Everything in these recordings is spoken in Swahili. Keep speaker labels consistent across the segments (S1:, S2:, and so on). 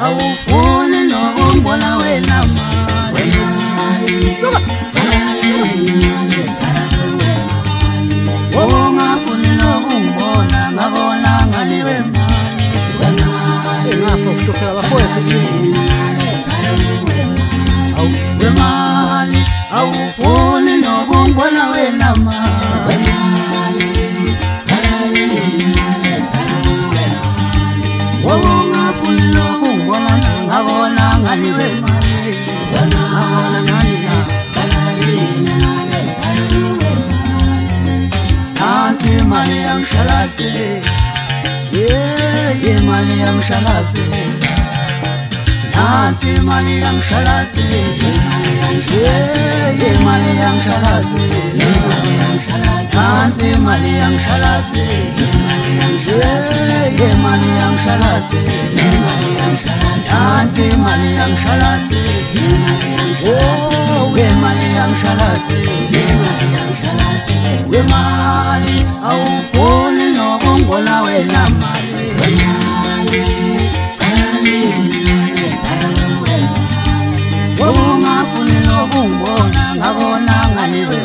S1: awufuni nokungibona wena mali suka ungafuni nokungibona ngabona ngaliwe mali ngapho kuhlupheka bafowethu wemali awufuni nokungibona wena mali ungafuni nokungibona ngabona ngaliwe mali ngabona ngaliya nansi imali yangishalazela imali yangishalazela nansi imali yangishalazela imali yangishalazela nansi imali yangishalazela imali yangishalazela nansi imali yangishalazela imali yangishalazela wemali awufuni nokungibona wena mali ungafuni nokungibona ngabona ngaliwe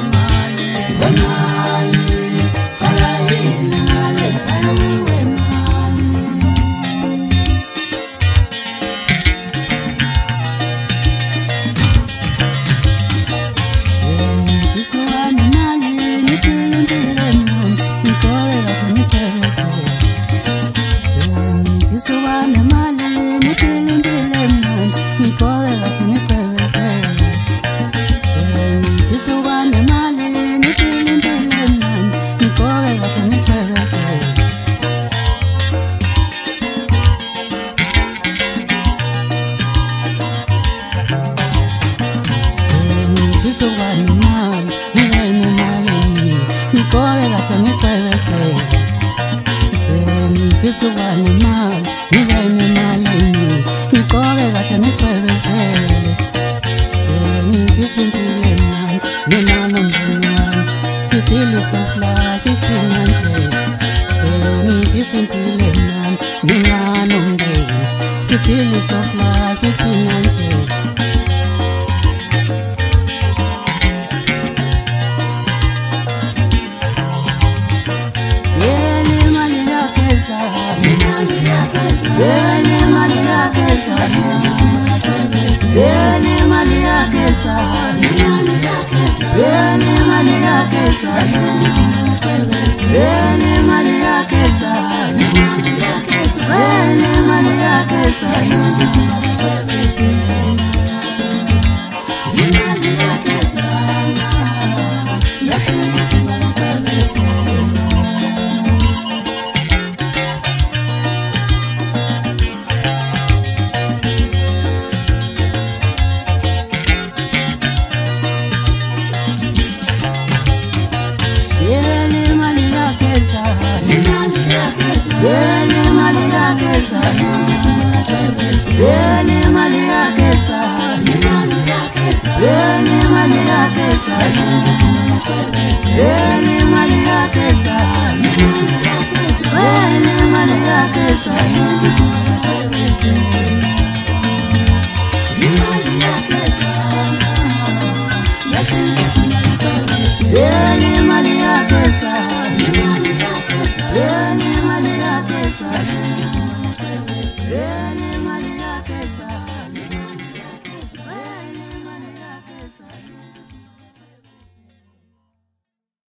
S2: Maria Kesa